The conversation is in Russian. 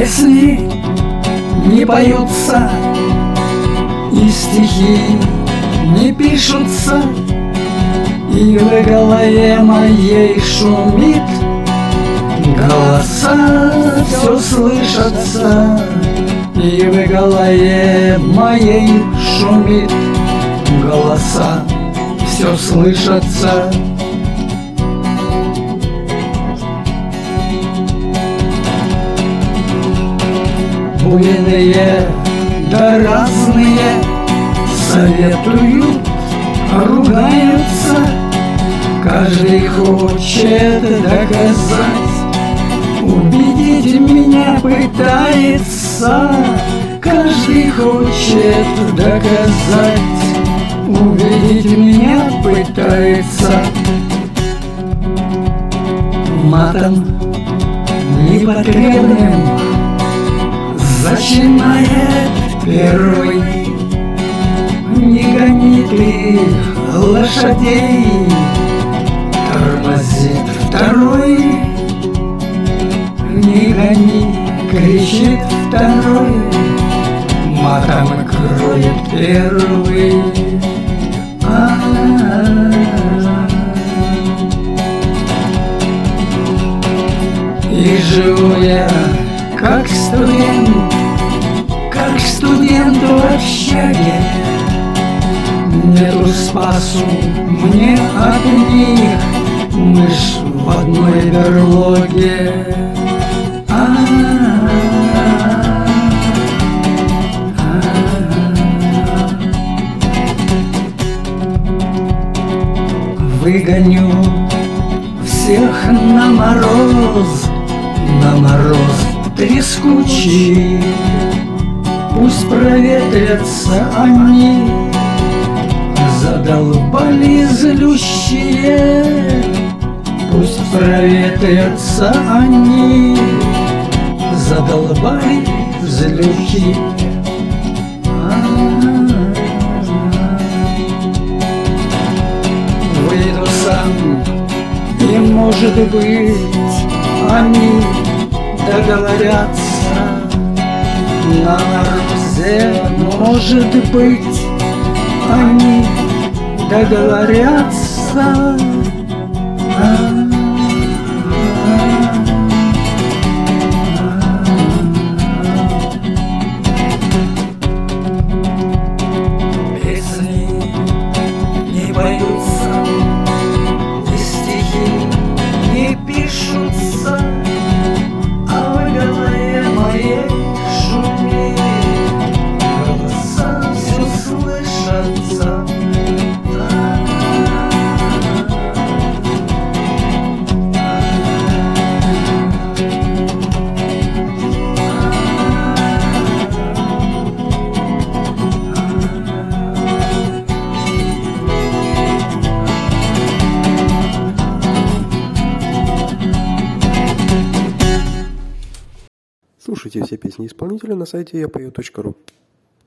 Песни не поются, и стихи не пишутся, и в голове моей шумит. Голоса все слышатся, и в голове моей шумит. Голоса все слышатся. Буйные да разные советуют, ругаются. Каждый хочет доказать, убедить меня пытается. Каждый хочет доказать, убедить меня пытается. Матом непотребным зачинает первый. Не гони ты лошадей, тормозит второй. Не гони, кричит второй, матом кроет первый. И живу я как студент в общаге. Нету спасу мне от них, мы ж в одной берлоге. Выгоню всех на мороз трескучий. Пусть проветрятся они, задолбали злющие. Пусть проветрятся они, задолбали злющие. Выйду сам, и может быть они договорятся. На морозе, может быть, они договорятся. Песни не поются, и стихи не пишутся, а в голове моей шумит. Голоса все слышатся. Слушайте все песни исполнителя на сайте yapayot.ru.